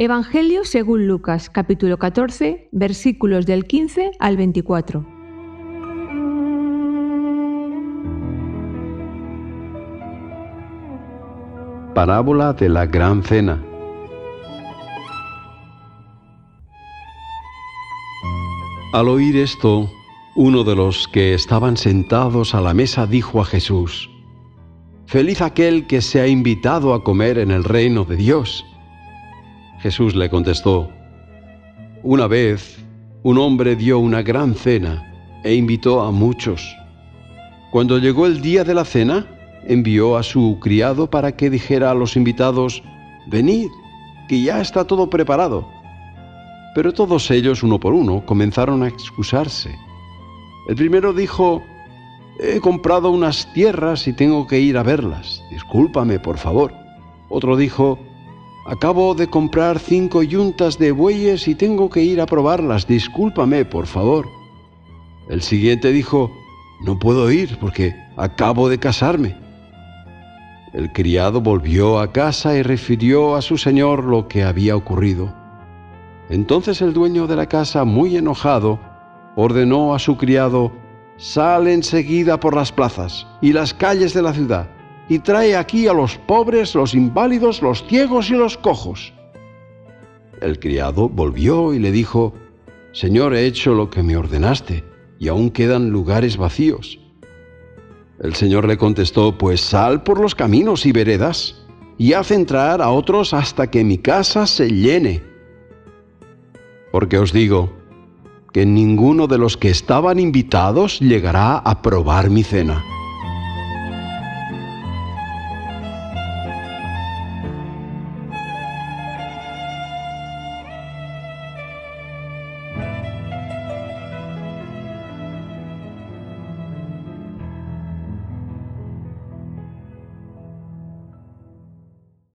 Evangelio según Lucas, capítulo 14, versículos del 15 al 24. Parábola de la Gran Cena. Al oír esto, uno de los que estaban sentados a la mesa dijo a Jesús: «Feliz aquel que sea invitado a comer en el reino de Dios». Jesús le contestó: «Una vez, un hombre dio una gran cena e invitó a muchos. Cuando llegó el día de la cena, envió a su criado para que dijera a los invitados: «Venid, que ya está todo preparado». Pero todos ellos, uno por uno, comenzaron a excusarse. El primero dijo: «He comprado unas tierras y tengo que ir a verlas. Discúlpame, por favor». Otro dijo: «Acabo de comprar 5 yuntas de bueyes y tengo que ir a probarlas. Discúlpame, por favor». El siguiente dijo: «No puedo ir porque acabo de casarme». El criado volvió a casa y refirió a su señor lo que había ocurrido. Entonces el dueño de la casa, muy enojado, ordenó a su criado: «Sal enseguida por las plazas y las calles de la ciudad, y trae aquí a los pobres, los inválidos, los ciegos y los cojos». El criado volvió y le dijo: «Señor, he hecho lo que me ordenaste, y aún quedan lugares vacíos». El Señor le contestó: «Pues sal por los caminos y veredas, y haz entrar a otros hasta que mi casa se llene. Porque os digo que ninguno de los que estaban invitados llegará a probar mi cena».